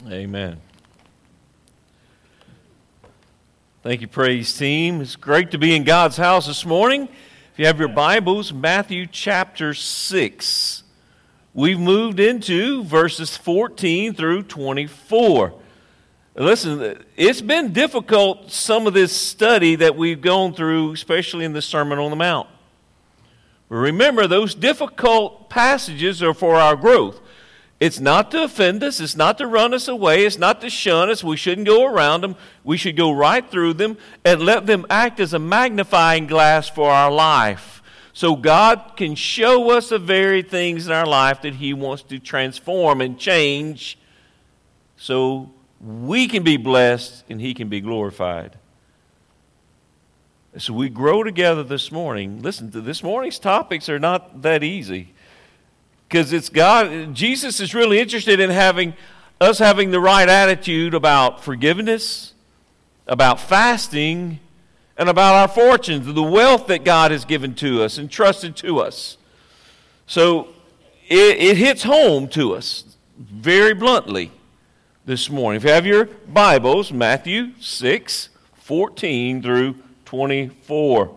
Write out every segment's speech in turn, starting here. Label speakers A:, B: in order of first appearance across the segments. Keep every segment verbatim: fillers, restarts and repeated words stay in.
A: Amen. Thank you, praise team. It's great to be in God's house this morning. If you have your Bibles, Matthew chapter six. We've moved into verses fourteen through twenty-four. Listen, it's been difficult, some of this study that we've gone through, especially in the Sermon on the Mount. But remember, those difficult passages are for our growth. It's not to offend us. It's not to run us away. It's not to shun us. We shouldn't go around them. We should go right through them and let them act as a magnifying glass for our life. So God can show us the very things in our life that He wants to transform and change so we can be blessed and He can be glorified. So we grow together this morning. Listen, this morning's topics are not that easy. Because it's God, Jesus is really interested in having us having the right attitude about forgiveness, about fasting, and about our fortunes, the wealth that God has given to us and trusted to us. So it, it hits home to us very bluntly this morning. If you have your Bibles, Matthew six, fourteen through twenty-four.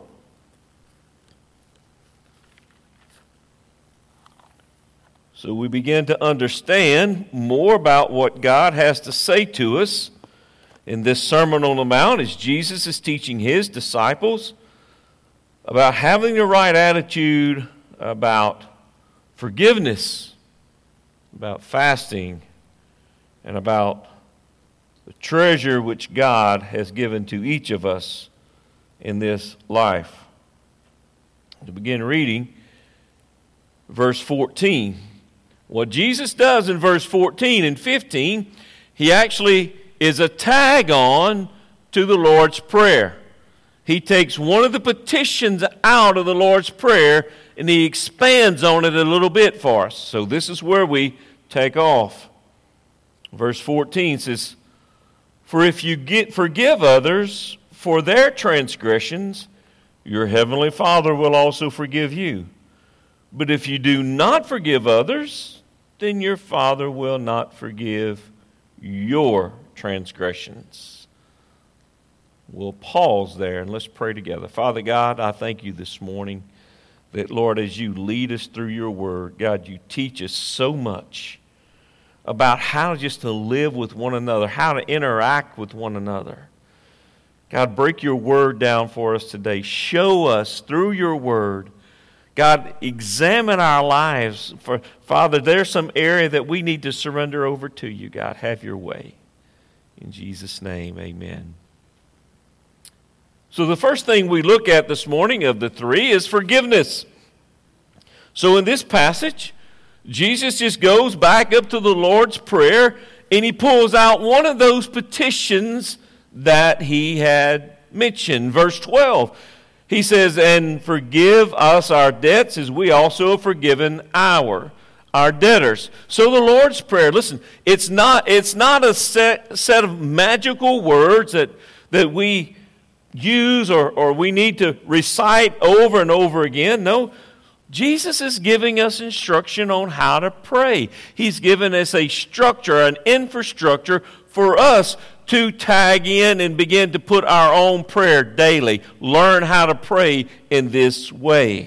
A: So we begin to understand more about what God has to say to us in this Sermon on the Mount as Jesus is teaching His disciples about having the right attitude about forgiveness, about fasting, and about the treasure which God has given to each of us in this life. To begin reading, verse fourteen. What Jesus does in verse fourteen and fifteen, He actually is a tag on to the Lord's Prayer. He takes one of the petitions out of the Lord's Prayer and He expands on it a little bit for us. So this is where we take off. Verse fourteen says, "For if you get, forgive others for their transgressions, your heavenly Father will also forgive you. But if you do not forgive others, then your Father will not forgive your transgressions." We'll pause there and let's pray together. Father God, I thank You this morning that, Lord, as You lead us through Your word, God, You teach us so much about how just to live with one another, how to interact with one another. God, break Your word down for us today. Show us through Your word. God, examine our lives. For Father, there's some area that we need to surrender over to You. God, have Your way. In Jesus' name, amen. So the first thing we look at this morning of the three is forgiveness. So in this passage, Jesus just goes back up to the Lord's Prayer and He pulls out one of those petitions that He had mentioned. Verse twelve. He says, "And forgive us our debts as we also have forgiven our, our debtors." So the Lord's Prayer, listen, it's not, it's not a set, set of magical words that, that we use or, or we need to recite over and over again. No, Jesus is giving us instruction on how to pray. He's given us a structure, an infrastructure for us to tag in and begin to put our own prayer daily. Learn how to pray in this way.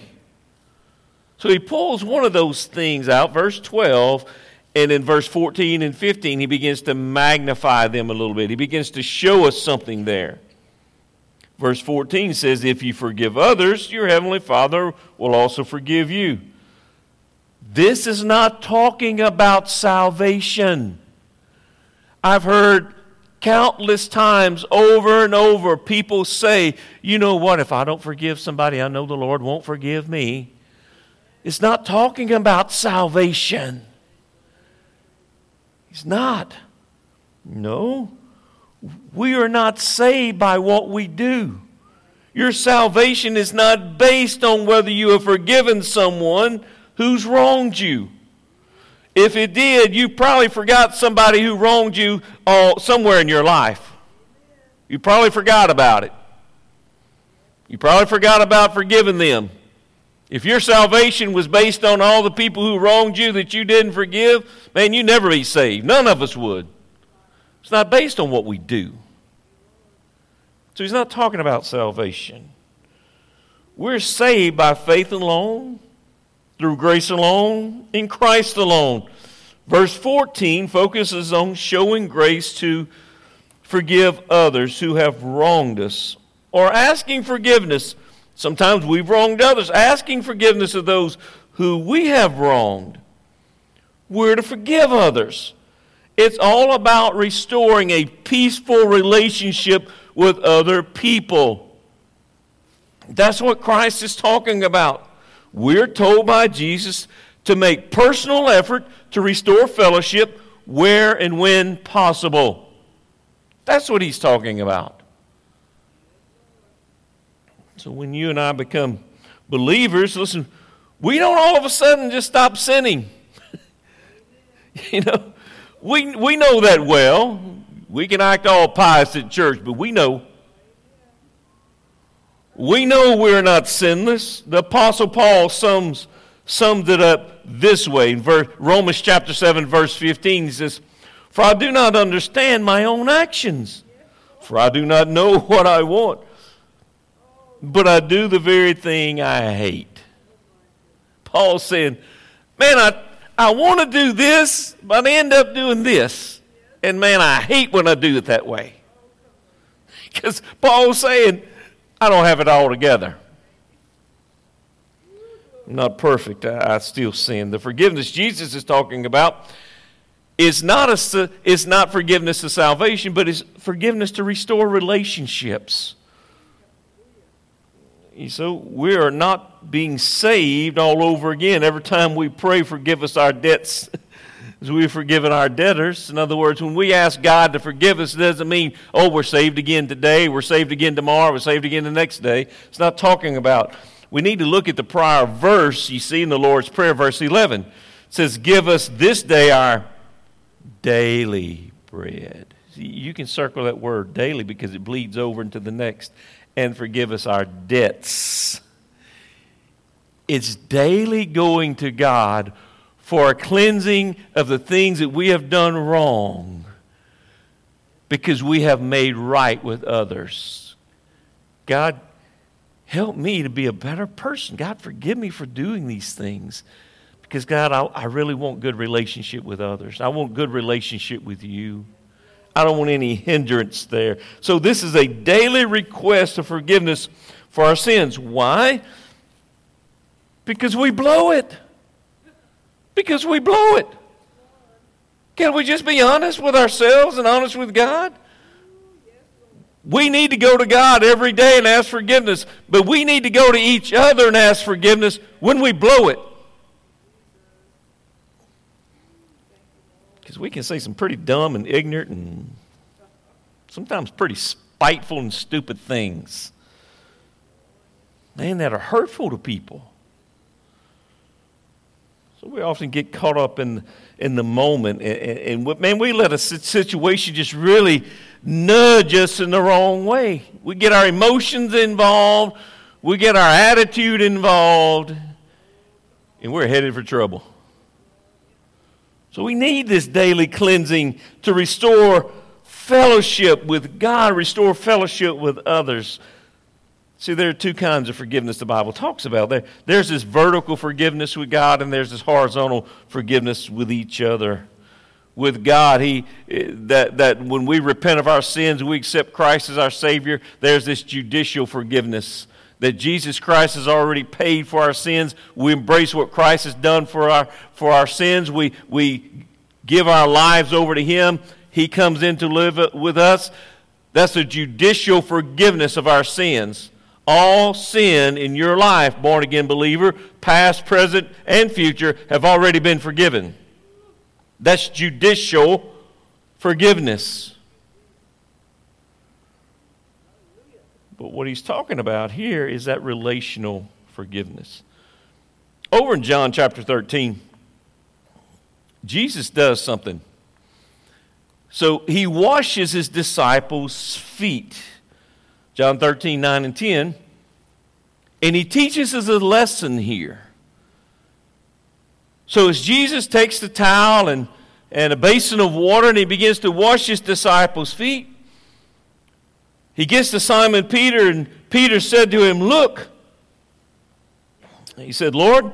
A: So He pulls one of those things out, verse twelve, and in verse fourteen and fifteen, He begins to magnify them a little bit. He begins to show us something there. Verse fourteen says, "If you forgive others, your heavenly Father will also forgive you." This is not talking about salvation. I've heard countless times over and over people say, "You know what, if I don't forgive somebody, I know the Lord won't forgive me." It's not talking about salvation. It's not. No. We are not saved by what we do. Your salvation is not based on whether you have forgiven someone who's wronged you. If it did, you probably forgot somebody who wronged you uh, somewhere in your life. You probably forgot about it. You probably forgot about forgiving them. If your salvation was based on all the people who wronged you that you didn't forgive, man, you'd never be saved. None of us would. It's not based on what we do. So he's not talking about salvation. We're saved by faith alone, through grace alone, in Christ alone. Verse fourteen focuses on showing grace to forgive others who have wronged us, or asking forgiveness. Sometimes we've wronged others, asking forgiveness of those who we have wronged. We're to forgive others. It's all about restoring a peaceful relationship with other people. That's what Christ is talking about. We're told by Jesus to make personal effort to restore fellowship where and when possible. That's what he's talking about. So when you and I become believers, listen, we don't all of a sudden just stop sinning. You know, we we know that well. We can act all pious at church, but we know. We know we're not sinless. The Apostle Paul sums summed it up this way in verse, Romans chapter seven, verse fifteen. He says, "For I do not understand my own actions, for I do not know what I want, but I do the very thing I hate." Paul's saying, man, I, I want to do this, but I end up doing this. And man, I hate when I do it that way. Because Paul's saying, I don't have it all together. I'm not perfect. I, I still sin. The forgiveness Jesus is talking about is not, a, is not forgiveness of salvation, but is forgiveness to restore relationships. So we are not being saved all over again. Every time we pray, forgive us our debts as we've forgiven our debtors. In other words, when we ask God to forgive us, it doesn't mean, oh, we're saved again today, we're saved again tomorrow, we're saved again the next day. It's not talking about. We need to look at the prior verse you see in the Lord's Prayer, verse eleven. It says, give us this day our daily bread. See, you can circle that word daily because it bleeds over into the next. And forgive us our debts. It's daily going to God for a cleansing of the things that we have done wrong because we have made right with others. God, help me to be a better person. God, forgive me for doing these things because, God, I, I really want good relationship with others. I want good relationship with you. I don't want any hindrance there. So this is a daily request of forgiveness for our sins. Why? Because we blow it. Because we blow it. Can we just be honest with ourselves and honest with God? We need to go to God every day and ask forgiveness. But we need to go to each other and ask forgiveness when we blow it. Because we can say some pretty dumb and ignorant and sometimes pretty spiteful and stupid things. Man, that are hurtful to people. So we often get caught up in, in the moment. And, and, man, we let a situation just really nudge us in the wrong way. We get our emotions involved. We get our attitude involved. And we're headed for trouble. So we need this daily cleansing to restore fellowship with God, restore fellowship with others. See, there are two kinds of forgiveness the Bible talks about. There, there's this vertical forgiveness with God, and there's this horizontal forgiveness with each other. With God, He that, that when we repent of our sins, we accept Christ as our Savior, there's this judicial forgiveness. That Jesus Christ has already paid for our sins. We embrace what Christ has done for our for our sins. We we give our lives over to Him. He comes in to live with us. That's a judicial forgiveness of our sins. All sin in your life, born-again believer, past, present, and future, have already been forgiven. That's judicial forgiveness. But what he's talking about here is that relational forgiveness. Over in John chapter thirteen, Jesus does something. So he washes his disciples' feet. John thirteen, nine and ten. And he teaches us a lesson here. So as Jesus takes the towel and and a basin of water, and he begins to wash his disciples' feet. He gets to Simon Peter, and Peter said to him, "Look." He said, "Lord."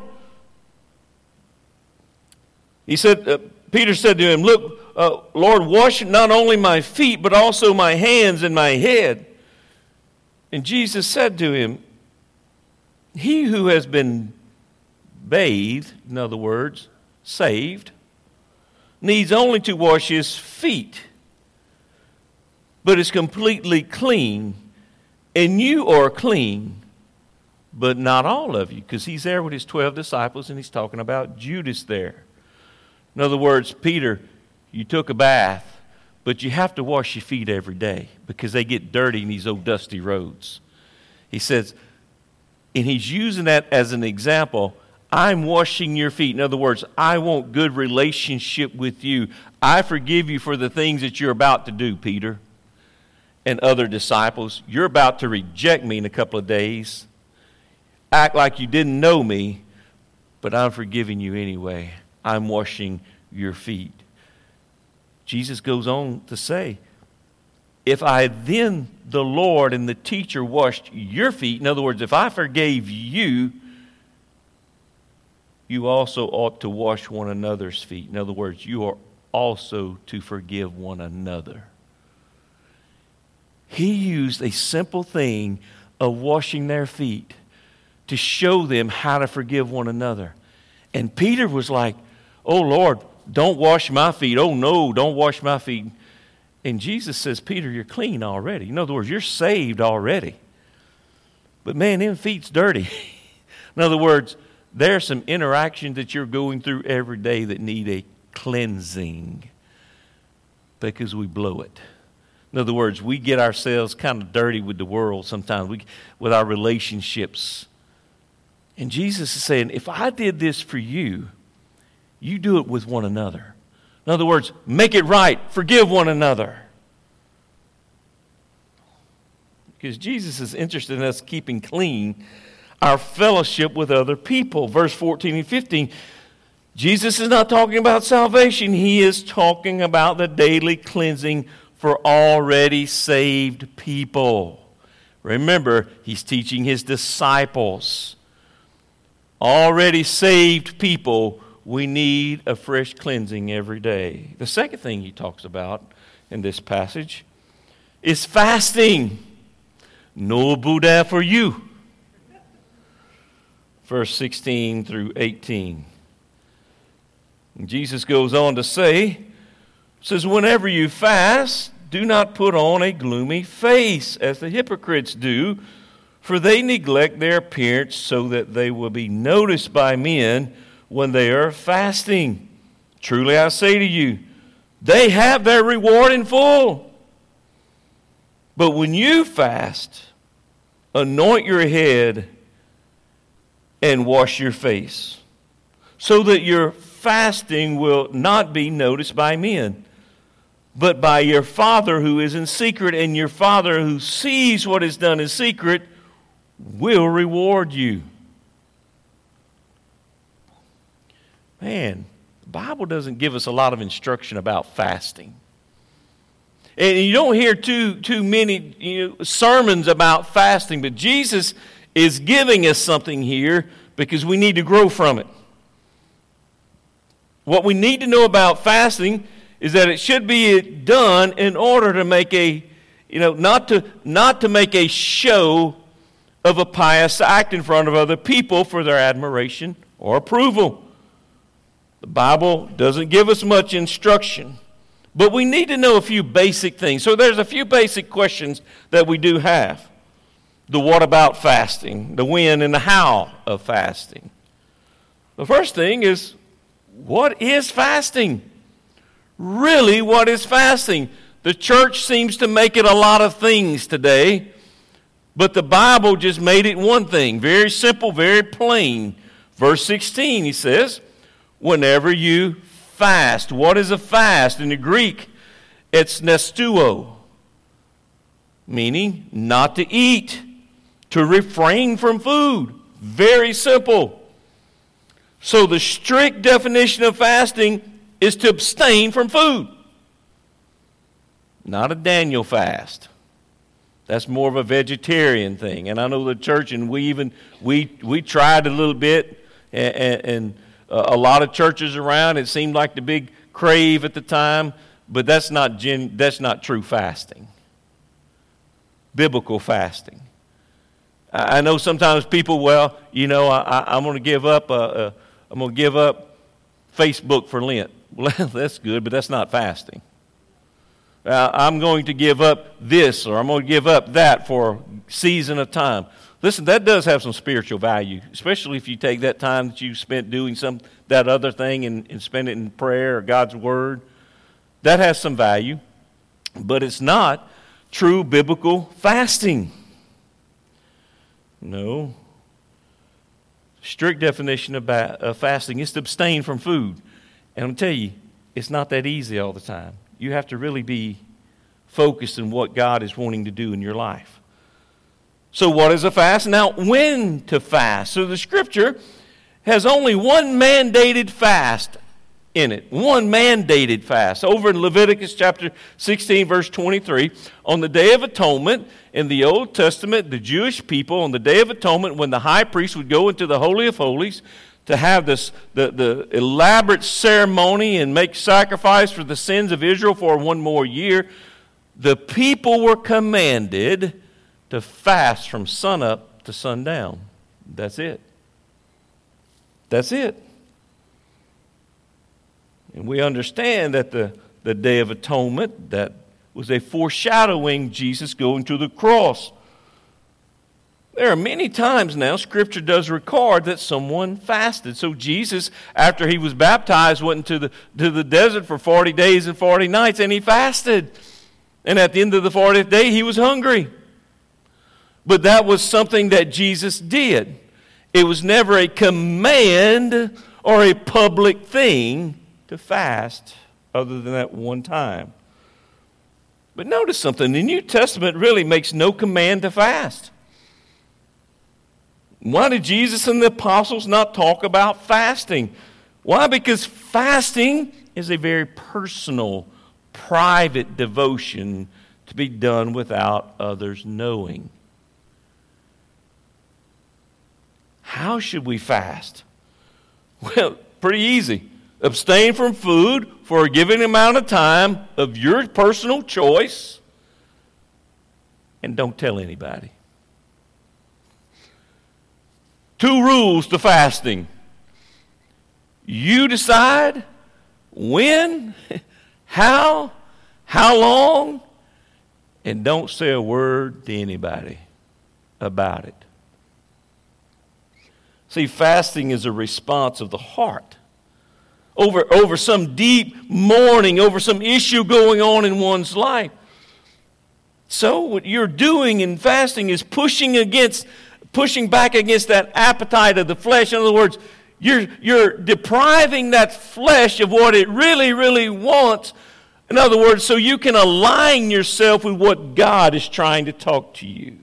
A: He said, uh, Peter said to him, "Look, uh, Lord, wash not only my feet, but also my hands and my head." And Jesus said to him, "He who has been bathed," in other words, saved, "needs only to wash his feet, but is completely clean. And you are clean, but not all of you." Because he's there with his twelve disciples, and he's talking about Judas there. In other words, Peter, you took a bath, but you have to wash your feet every day because they get dirty in these old dusty roads. He says, and he's using that as an example, I'm washing your feet. In other words, I want good relationship with you. I forgive you for the things that you're about to do, Peter and other disciples. You're about to reject me in a couple of days. Act like you didn't know me, but I'm forgiving you anyway. I'm washing your feet. Jesus goes on to say, if I then, the Lord and the teacher, washed your feet, in other words, if I forgave you, you also ought to wash one another's feet. In other words, you are also to forgive one another. He used a simple thing of washing their feet to show them how to forgive one another. And Peter was like, "Oh, Lord, don't wash my feet. Oh, no, don't wash my feet." And Jesus says, "Peter, you're clean already." In other words, you're saved already. But man, them feet's dirty. In other words, there are some interactions that you're going through every day that need a cleansing because we blow it. In other words, we get ourselves kind of dirty with the world sometimes, we, with our relationships. And Jesus is saying, if I did this for you, you do it with one another. In other words, make it right. Forgive one another. Because Jesus is interested in us keeping clean our fellowship with other people. Verse fourteen and fifteen, Jesus is not talking about salvation. He is talking about the daily cleansing for already saved people. Remember, he's teaching his disciples. Already saved people, we need a fresh cleansing every day. The second thing he talks about in this passage is fasting. No boudin for you. Verse sixteen through eighteen. And Jesus goes on to say, says, whenever you fast, do not put on a gloomy face as the hypocrites do, for they neglect their appearance so that they will be noticed by men when they are fasting. Truly I say to you, they have their reward in full. But when you fast, anoint your head and wash your face, so that your fasting will not be noticed by men, but by your Father who is in secret, and your Father who sees what is done in secret will reward you. Man, the Bible doesn't give us a lot of instruction about fasting. And you don't hear too, too many you know, sermons about fasting, but Jesus is giving us something here because we need to grow from it. What we need to know about fasting is that it should be done in order to make a, you know, not to not to make a show of a pious act in front of other people for their admiration or approval. The Bible doesn't give us much instruction, but we need to know a few basic things. So there's a few basic questions that we do have. The what about fasting, the when and the how of fasting. The first thing is, what is fasting? Really, what is fasting? The church seems to make it a lot of things today, but the Bible just made it one thing. Very simple, very plain. Verse sixteen, he says, whenever you fast. What is a fast? In the Greek, it's nestuo, meaning not to eat, to refrain from food. Very simple. So the strict definition of fasting is to abstain from food. Not a Daniel fast. That's more of a vegetarian thing. And I know the church, and we even, we we tried a little bit, and, and, and a lot of churches around, it seemed like the big crave at the time, but that's not gen, that's not true fasting. Biblical fasting. I know sometimes people, well, you know, I, I'm going to give up, uh, uh, I'm going to give up Facebook for Lent. Well, that's good, but that's not fasting. Uh, I'm going to give up this, or I'm going to give up that for a season of time. Listen, that does have some spiritual value, especially if you take that time that you spent doing some that other thing and, and spend it in prayer or God's Word. That has some value, but it's not true biblical fasting. No. Strict definition of ba- uh, fasting is to abstain from food. And I'll tell you, it's not that easy all the time. You have to really be focused on what God is wanting to do in your life. So what is a fast? Now, when to fast? So the Scripture has only one mandated fast in it. One mandated fast. Over in Leviticus chapter sixteen, verse twenty-three, on the Day of Atonement, in the Old Testament, the Jewish people, on the Day of Atonement, when the high priest would go into the Holy of Holies to have this the, the elaborate ceremony and make sacrifice for the sins of Israel for one more year, the people were commanded to fast from sunup to sundown. That's it. That's it. And we understand that the, the Day of Atonement, that was a foreshadowing Jesus going to the cross. There are many times now Scripture does record that someone fasted. So Jesus, after he was baptized, went into the, to the desert for forty days and forty nights, and he fasted. And at the end of the fortieth day, he was hungry. But that was something that Jesus did. It was never a command or a public thing to fast other than that one time. But notice something. The New Testament really makes no command to fast. Why did Jesus and the apostles not talk about fasting? Why? Because fasting is a very personal, private devotion to be done without others knowing. How should we fast? Well, pretty easy. Abstain from food for a given amount of time of your personal choice, and don't tell anybody. Two rules to fasting. You decide when, how, how long, and don't say a word to anybody about it. See, fasting is a response of the heart over, over some deep mourning, over some issue going on in one's life. So what you're doing in fasting is pushing against, pushing back against that appetite of the flesh. In other words, you're, you're depriving that flesh of what it really, really wants. In other words, so you can align yourself with what God is trying to talk to you.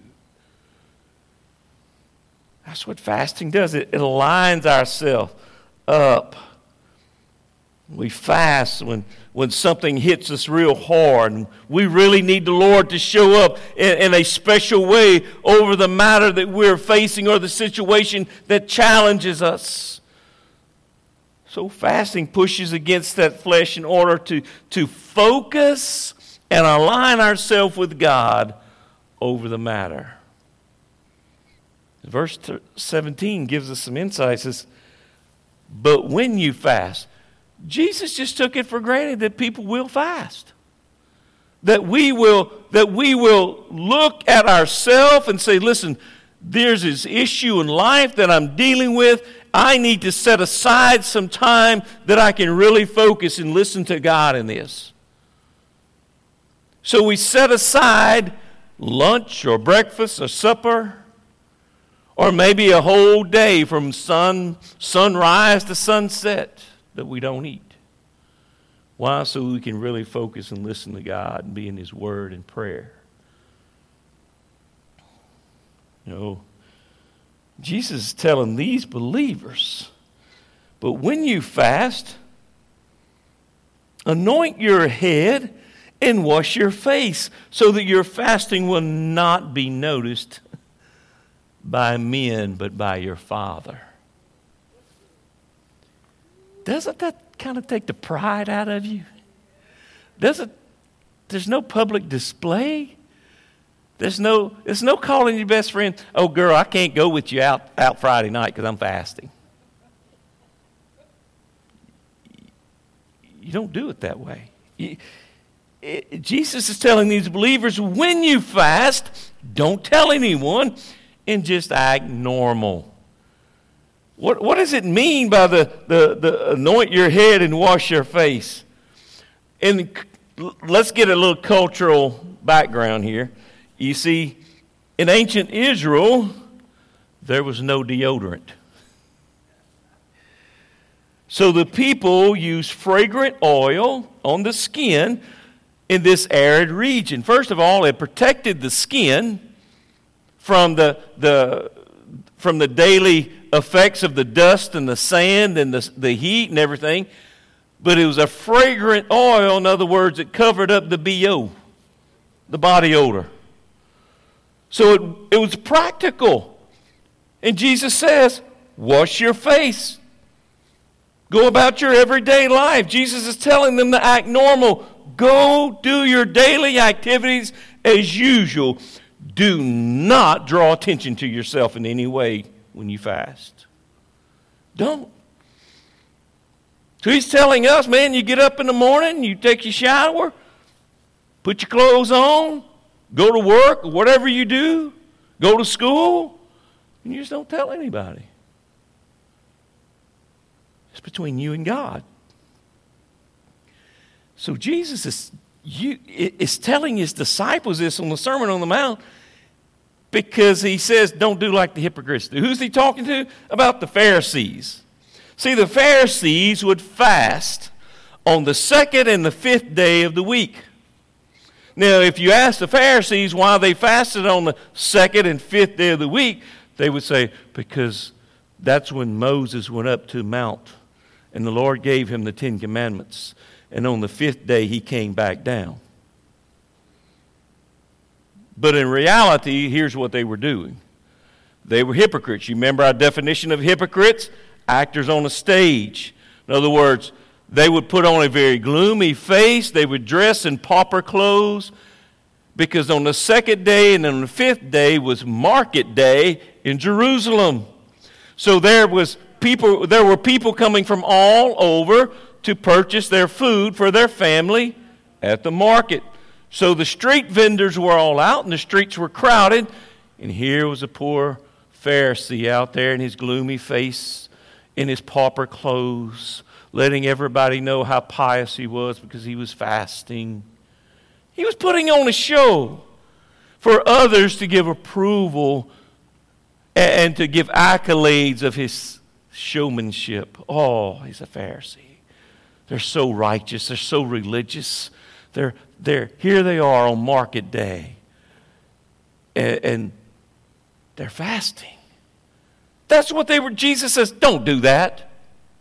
A: That's what fasting does. It, it aligns ourselves up. We fast when, when something hits us real hard. And we really need the Lord to show up in, in a special way over the matter that we're facing or the situation that challenges us. So fasting pushes against that flesh in order to, to focus and align ourselves with God over the matter. Verse seventeen gives us some insights. It says, but when you fast, Jesus just took it for granted that people will fast. That we will, that we will look at ourselves and say, listen, there's this issue in life that I'm dealing with. I need to set aside some time that I can really focus and listen to God in this. So we set aside lunch or breakfast or supper, or maybe a whole day from sun sunrise to sunset that we don't eat. Why? So we can really focus and listen to God and be in His Word and prayer. You know, Jesus is telling these believers, but when you fast, Anoint your head and wash your face, so that your fasting will not be noticed by men, but by your Father. Doesn't that kind of take the pride out of you? Doesn't, there's no public display. There's no, there's no calling your best friend, oh girl, I can't go with you out, out Friday night because I'm fasting. You don't do it that way. You, it, Jesus is telling these believers, when you fast, don't tell anyone and just act normal. What, what does it mean by the, the, the anoint your head and wash your face? And let's get a little cultural background here. You see, in ancient Israel, there was no deodorant. So the people used fragrant oil on the skin in this arid region. First of all, it protected the skin from the, the, from the daily effects of the dust and the sand and the, the heat and everything. But it was a fragrant oil. In other words, it covered up the B O, the body odor. So it, it was practical. And Jesus says, wash your face. Go about your everyday life. Jesus is telling them to act normal. Go do your daily activities as usual. Do not draw attention to yourself in any way when you fast. Don't. So he's telling us, man, you get up in the morning, you take your shower, put your clothes on, go to work, whatever you do, go to school, and you just don't tell anybody. It's between you and God. So Jesus is, you, is telling his disciples this on the Sermon on the Mount because he says, don't do like the hypocrites do. Who's he talking to? About the Pharisees. See, the Pharisees would fast on the second and the fifth day of the week. Now, if you ask the Pharisees why they fasted on the second and fifth day of the week, they would say, because that's when Moses went up to Mount and the Lord gave him the Ten Commandments. And on the fifth day, he came back down. But in reality, here's what they were doing. They were hypocrites. You remember our definition of hypocrites? Actors on a stage. In other words, they would put on a very gloomy face. They would dress in pauper clothes. Because on the second day and on the fifth day was market day in Jerusalem. So there was people, there were people coming from all over to purchase their food for their family at the market. So the street vendors were all out and the streets were crowded. And here was a poor Pharisee out there in his gloomy face, in his pauper clothes, letting everybody know how pious he was because he was fasting. He was putting on a show for others to give approval and to give accolades of his showmanship. Oh, he's a Pharisee. They're so righteous. They're so religious. They're, they're, here they are on market day. And, and they're fasting. That's what they were. Jesus says, don't do that.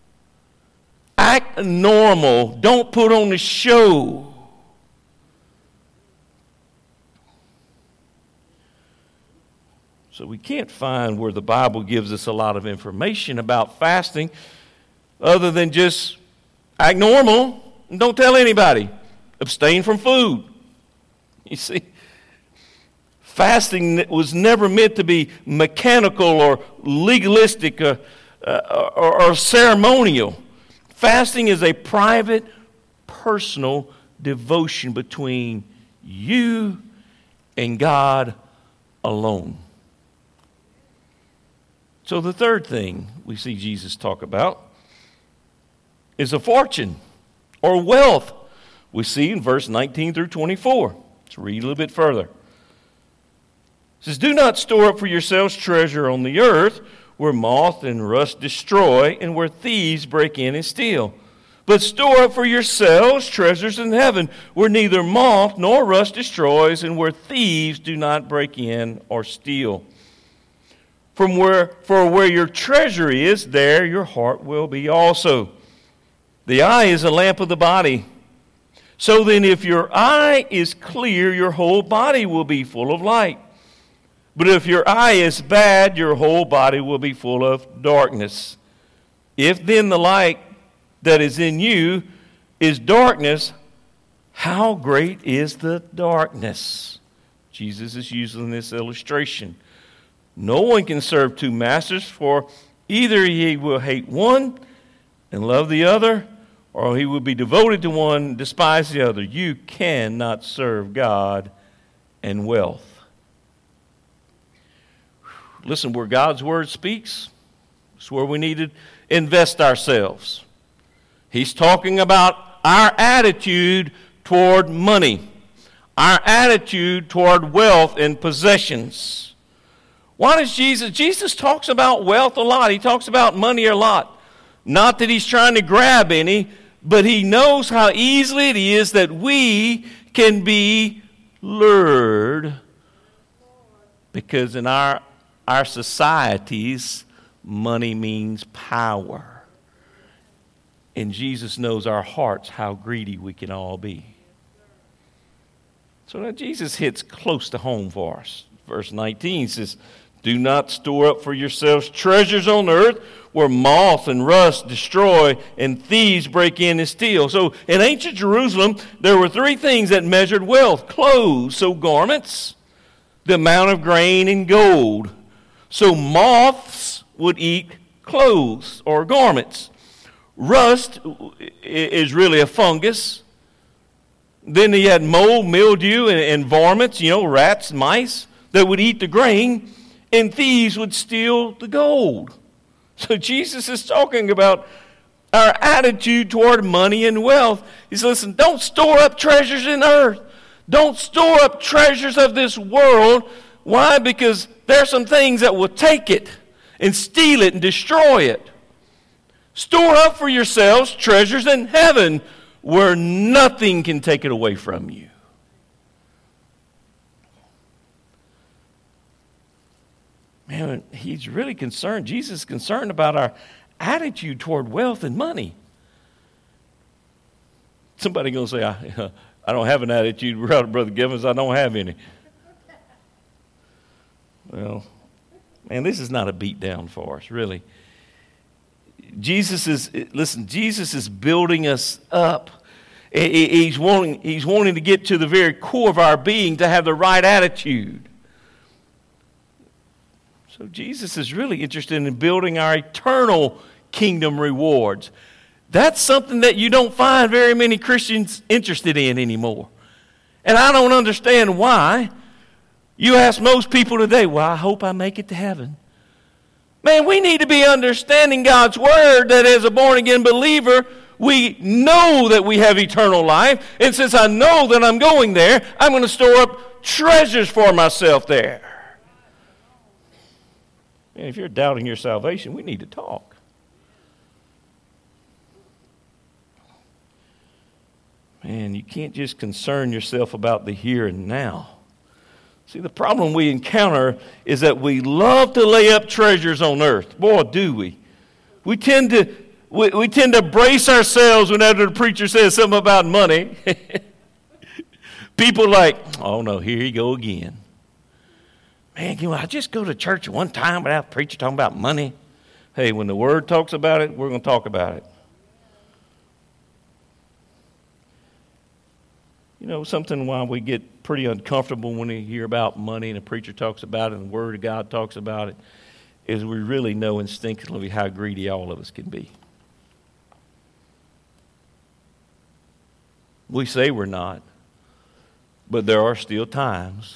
A: Act normal. Don't put on a show. So we can't find where the Bible gives us a lot of information about fasting other than just act normal and don't tell anybody. Abstain from food. You see, fasting was never meant to be mechanical or legalistic or, uh, or, or ceremonial. Fasting is a private, personal devotion between you and God alone. So the third thing we see Jesus talk about is a fortune or wealth. We see in verse nineteen through twenty-four. Let's read a little bit further. It says, do not store up for yourselves treasure on the earth, where moth and rust destroy, and where thieves break in and steal. But store up for yourselves treasures in heaven, where neither moth nor rust destroys, and where thieves do not break in or steal. From where, for where your treasure is, there your heart will be also. The eye is a lamp of the body. So then if your eye is clear, your whole body will be full of light. But if your eye is bad, your whole body will be full of darkness. If then the light that is in you is darkness, how great is the darkness? Jesus is using this illustration. No one can serve two masters, for either he will hate one and love the other, or he will be devoted to one and despise the other. You cannot serve God and wealth. Listen, where God's word speaks, it's where we need to invest ourselves. He's talking about our attitude toward money, our attitude toward wealth and possessions. Why does Jesus, Jesus talks about wealth a lot. He talks about money a lot. Not that he's trying to grab any, but he knows how easily it is that we can be lured, because in our our societies, money means power. And Jesus knows our hearts, how greedy we can all be. So now Jesus hits close to home for us. Verse nineteen says, do not store up for yourselves treasures on earth, where moth and rust destroy and thieves break in and steal. So in ancient Jerusalem, there were three things that measured wealth. Clothes, so garments, the amount of grain, and gold. So moths would eat clothes or garments. Rust is really a fungus. Then you had mold, mildew, and, and varmints, you know, rats, mice, that would eat the grain, and thieves would steal the gold. So Jesus is talking about our attitude toward money and wealth. He says, listen, don't store up treasures in earth. Don't store up treasures of this world. Why? Because there are some things that will take it and steal it and destroy it. Store up for yourselves treasures in heaven, where nothing can take it away from you. Man, he's really concerned. Jesus is concerned about our attitude toward wealth and money. Somebody going to say, I, I don't have an attitude, Brother Givens, I don't have any. Well, man, this is not a beat down for us, really. Jesus is, listen, Jesus is building us up. He's wanting, he's wanting to get to the very core of our being, to have the right attitude. So Jesus is really interested in building our eternal kingdom rewards. That's something that you don't find very many Christians interested in anymore. And I don't understand why. You ask most people today, well, I hope I make it to heaven. Man, we need to be understanding God's word, that as a born-again believer, we know that we have eternal life. And since I know that I'm going there, I'm going to store up treasures for myself there. And if you're doubting your salvation, we need to talk. Man, you can't just concern yourself about the here and now. See, the problem we encounter is that we love to lay up treasures on earth. Boy, do we. We tend to we, we tend to brace ourselves whenever the preacher says something about money. People like, oh no, here you go again. Man, you know, I just go to church one time without a preacher talking about money. Hey, when the word talks about it, we're going to talk about it. You know, something why we get pretty uncomfortable when we hear about money and a preacher talks about it and the Word of God talks about it, is we really know instinctively how greedy all of us can be. We say we're not, but there are still times.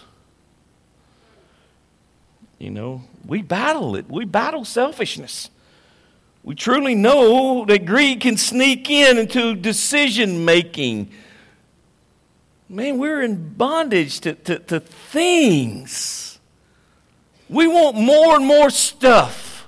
A: You know, we battle it. We battle selfishness. We truly know that greed can sneak in into decision making. Man, we're in bondage to, to, to things. We want more and more stuff.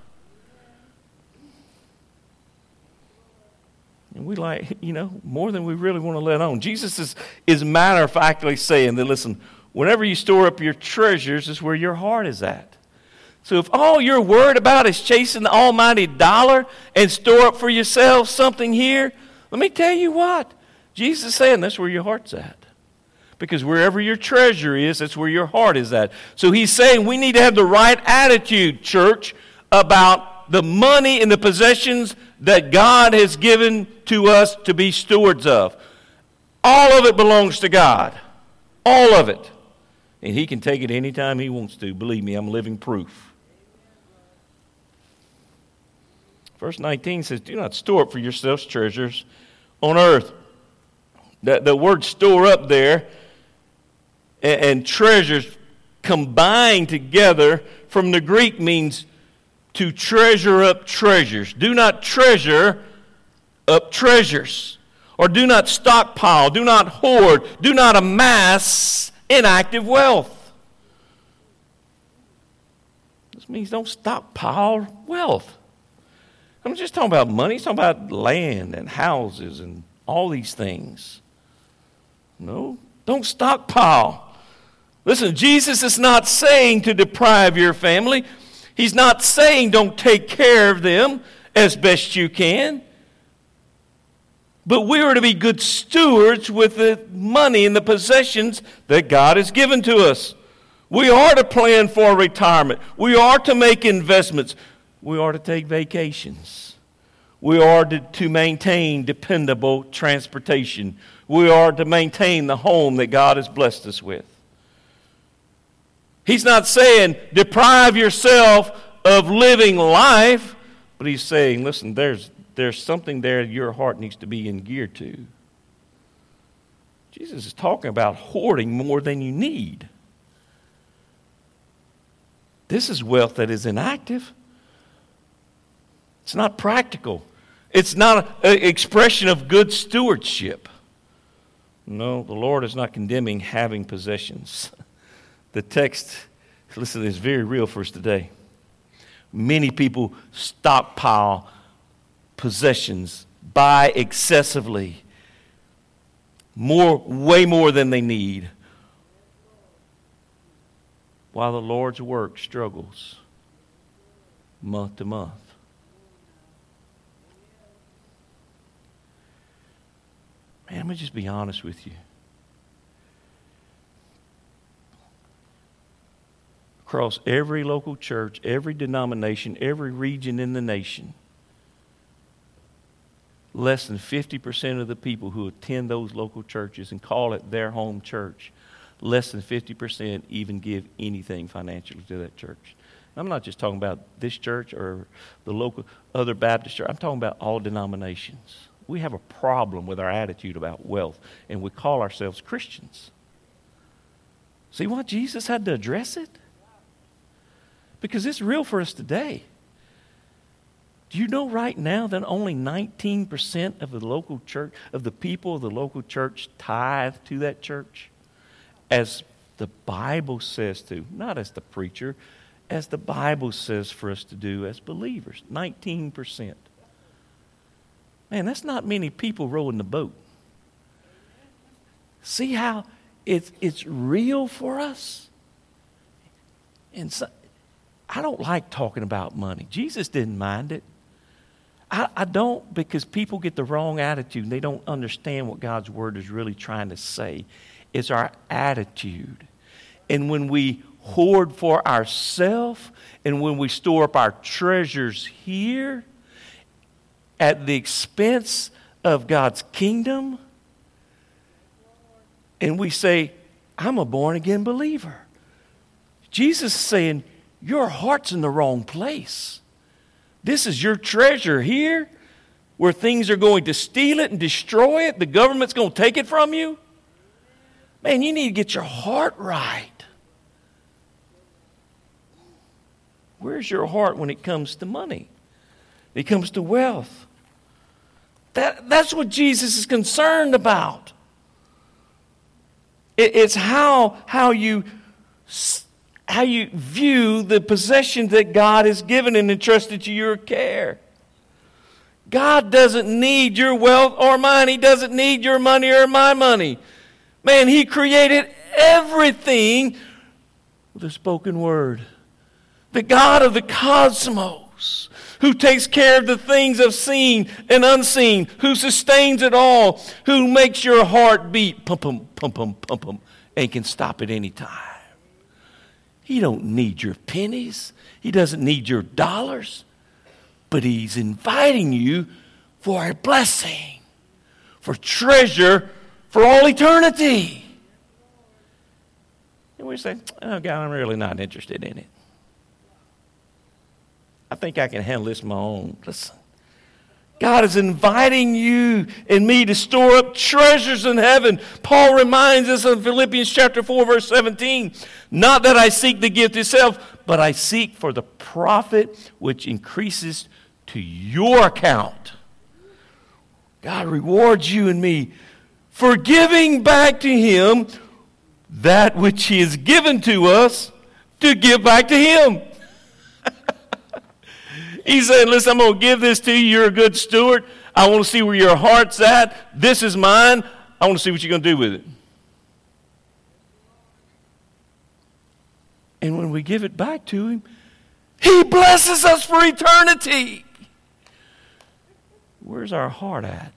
A: And we like, you know, more than we really want to let on. Jesus is, is matter-of-factly saying that, listen, whenever you store up your treasures is where your heart is at. So if all you're worried about is chasing the almighty dollar and store up for yourself something here, let me tell you what. Jesus is saying that's where your heart's at. Because wherever your treasure is, that's where your heart is at. So he's saying we need to have the right attitude, church, about the money and the possessions that God has given to us to be stewards of. All of it belongs to God. All of it. And he can take it anytime he wants to. Believe me, I'm living proof. Verse nineteen says, do not store up for yourselves treasures on earth. The, the word store up there and, and treasures combined together from the Greek means to treasure up treasures. Do not treasure up treasures. Or do not stockpile, do not hoard, do not amass inactive wealth. This means don't stockpile wealth. I'm not just talking about money, he's talking about land and houses and all these things. No, don't stockpile. Listen, Jesus is not saying to deprive your family. He's not saying don't take care of them as best you can. But we are to be good stewards with the money and the possessions that God has given to us. We are to plan for retirement. We are to make investments. We are to take vacations. We are to, to maintain dependable transportation. We are to maintain the home that God has blessed us with. He's not saying deprive yourself of living life, but he's saying, listen, there's, there's something there your heart needs to be in gear to. Jesus is talking about hoarding more than you need. This is wealth that is inactive. It's not practical. It's not an expression of good stewardship. No, the Lord is not condemning having possessions. The text, listen, is very real for us today. Many people stockpile possessions, buy excessively, more, way more than they need, while the Lord's work struggles month to month. Man, let me just be honest with you. Across every local church, every denomination, every region in the nation, less than fifty percent of the people who attend those local churches and call it their home church, less than fifty percent even give anything financially to that church. I'm not just talking about this church or the local other Baptist church. I'm talking about all denominations. We have a problem with our attitude about wealth, and we call ourselves Christians. See why Jesus had to address it? Because it's real for us today. Do you know right now that only nineteen percent of the local church, of the people of the local church, tithe to that church? As the Bible says to, not as the preacher, as the Bible says for us to do as believers. nineteen percent. Man, that's not many people rowing the boat. See how it's, it's real for us? And so, I don't like talking about money. Jesus didn't mind it. I, I don't, because people get the wrong attitude and they don't understand what God's Word is really trying to say. It's our attitude. And when we hoard for ourselves and when we store up our treasures here at the expense of God's kingdom, and we say, I'm a born-again believer. Jesus is saying, your heart's in the wrong place. This is your treasure here where things are going to steal it and destroy it. The government's going to take it from you. Man, you need to get your heart right. Where's your heart when it comes to money? It comes to wealth. That, that's what Jesus is concerned about. It, it's how, how, you, how you view the possession that God has given and entrusted to your care. God doesn't need your wealth or mine. He doesn't need your money or my money. Man, He created everything with a spoken word. The God of the cosmos knows, who takes care of the things of seen and unseen, who sustains it all, who makes your heart beat, pump, pump, pump, pump, pump, pump, and can stop at any time. He don't need your pennies. He doesn't need your dollars. But he's inviting you for a blessing, for treasure, for all eternity. And we say, oh, God, I'm really not interested in it. I think I can handle this on my own. Listen, God is inviting you and me to store up treasures in heaven. Paul reminds us in Philippians chapter four, verse seventeen, not that I seek the gift itself, but I seek for the profit which increases to your account. God rewards you and me for giving back to him that which he has given to us to give back to him. He's saying, listen, I'm going to give this to you. You're a good steward. I want to see where your heart's at. This is mine. I want to see what you're going to do with it. And when we give it back to him, he blesses us for eternity. Where's our heart at?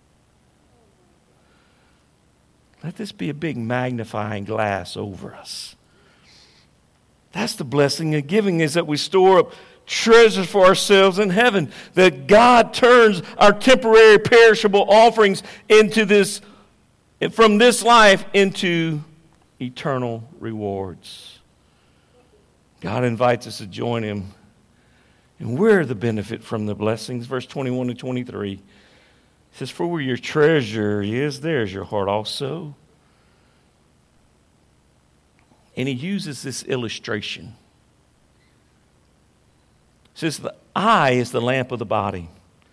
A: Let this be a big magnifying glass over us. That's the blessing of giving, is that we store up treasures for ourselves in heaven. That God turns our temporary perishable offerings into this, from this life into eternal rewards. God invites us to join him. And we're the benefit from the blessings. Verse twenty-one to twenty-three. It says, for where your treasure is, there's your heart also. And he uses this illustration. It says, the eye is the lamp of the body.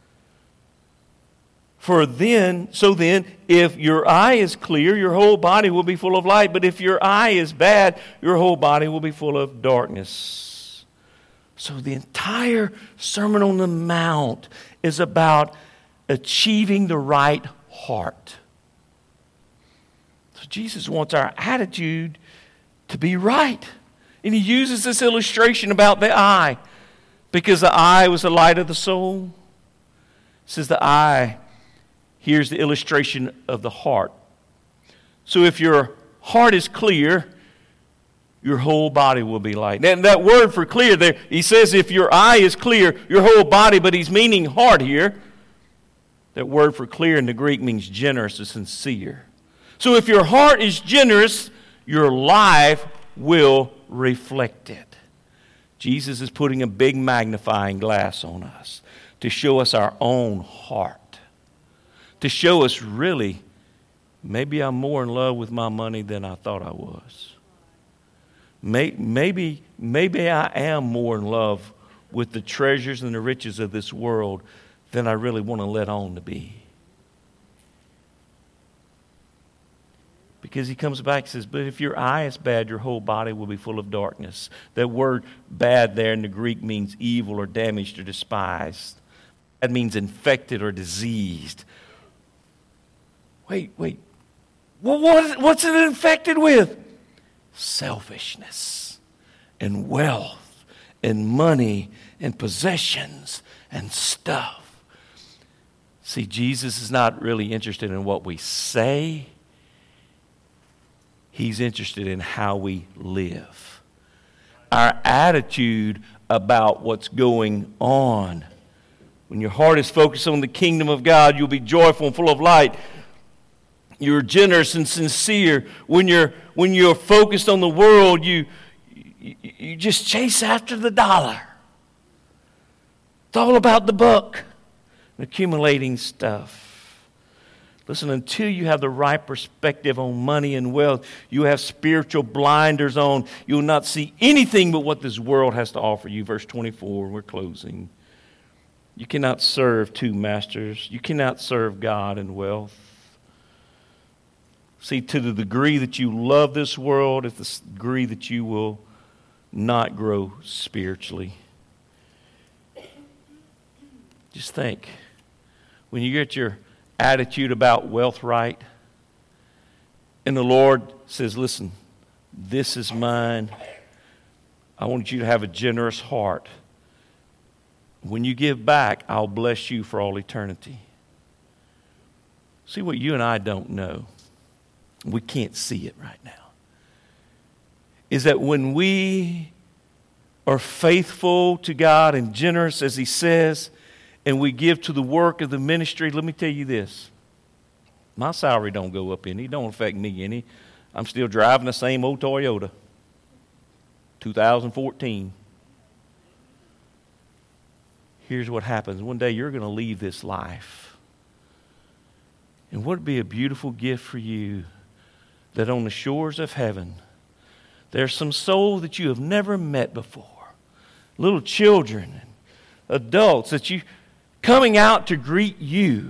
A: For then, so then, if your eye is clear, your whole body will be full of light. But if your eye is bad, your whole body will be full of darkness. So the entire Sermon on the Mount is about achieving the right heart. So Jesus wants our attitude to be right. And he uses this illustration about the eye, because the eye was the light of the soul. It says the eye, here's the illustration of the heart. So if your heart is clear, your whole body will be light. And that word for clear there, he says if your eye is clear, your whole body, but he's meaning heart here. That word for clear in the Greek means generous or sincere. So if your heart is generous, your life will reflect it. Jesus is putting a big magnifying glass on us to show us our own heart. To show us really, maybe I'm more in love with my money than I thought I was. Maybe, maybe I am more in love with the treasures and the riches of this world than I really want to let on to be. Because he comes back and says, but if your eye is bad, your whole body will be full of darkness. That word bad there in the Greek means evil or damaged or despised. That means infected or diseased. Wait, wait. Well, what, what's it infected with? Selfishness and wealth and money and possessions and stuff. See, Jesus is not really interested in what we say. He's interested in how we live. Our attitude about what's going on. When your heart is focused on the kingdom of God, you'll be joyful and full of light. You're generous and sincere. When you're when you're focused on the world, you you, you just chase after the dollar. It's all about the buck and accumulating stuff. Listen, until you have the right perspective on money and wealth, you have spiritual blinders on. You'll not see anything but what this world has to offer you. Verse twenty-four, we're closing. You cannot serve two masters. You cannot serve God and wealth. See, to the degree that you love this world, is the degree that you will not grow spiritually. Just think, when you get your attitude about wealth right, and the Lord says, listen, this is mine. I want you to have a generous heart. When you give back, I'll bless you for all eternity. See, what you and I don't know, we can't see it right now, is that when we are faithful to God and generous, as He says, and we give to the work of the ministry, let me tell you this. My salary don't go up any. It don't affect me any. I'm still driving the same old Toyota. two thousand fourteen. Here's what happens. One day you're going to leave this life. And would it be a beautiful gift for you that on the shores of heaven, there's some soul that you have never met before. Little children and adults that you coming out to greet you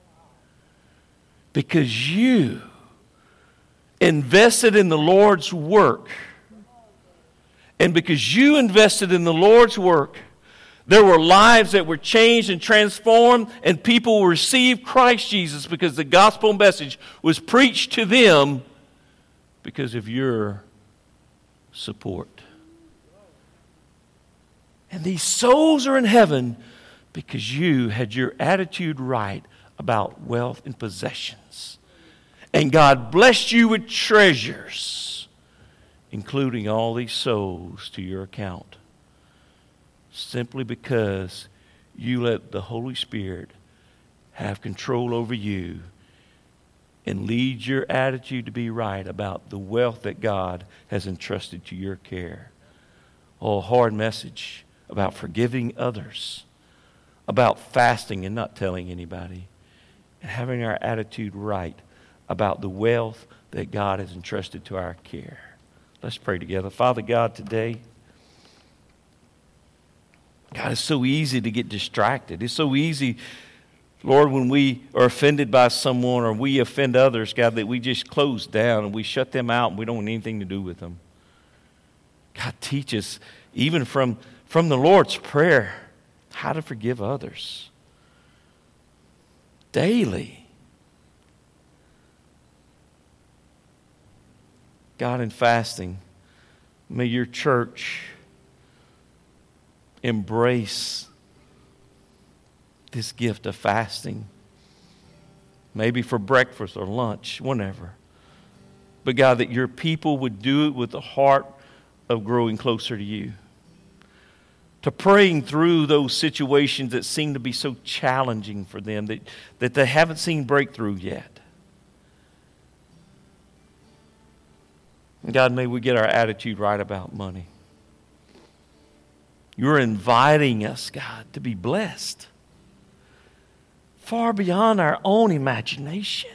A: because you invested in the Lord's work. And because you invested in the Lord's work, there were lives that were changed and transformed, and people received Christ Jesus because the gospel message was preached to them because of your support. And these souls are in heaven because you had your attitude right about wealth and possessions. And God blessed you with treasures, including all these souls to your account, simply because you let the Holy Spirit have control over you and lead your attitude to be right about the wealth that God has entrusted to your care. Oh, a hard message about forgiving others, about fasting and not telling anybody, and having our attitude right about the wealth that God has entrusted to our care. Let's pray together. Father God, today, God, it's so easy to get distracted. It's so easy, Lord, when we are offended by someone or we offend others, God, that we just close down and we shut them out and we don't want anything to do with them. God, teach us, even from, from the Lord's Prayer, how to forgive others daily. God, in fasting, may your church embrace this gift of fasting. Maybe for breakfast or lunch, whenever. But God, that your people would do it with the heart of growing closer to you. To praying through those situations that seem to be so challenging for them, that, that they haven't seen breakthrough yet. And God, may we get our attitude right about money. You're inviting us, God, to be blessed far beyond our own imagination.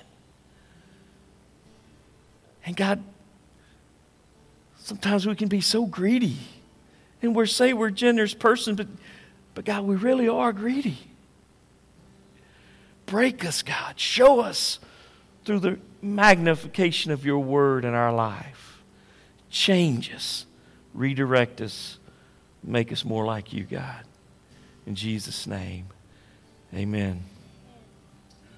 A: And God, sometimes we can be so greedy. And we say we're a generous person, but, but God, we really are greedy. Break us, God. Show us through the magnification of your word in our life. Change us. Redirect us. Make us more like you, God. In Jesus' name, amen.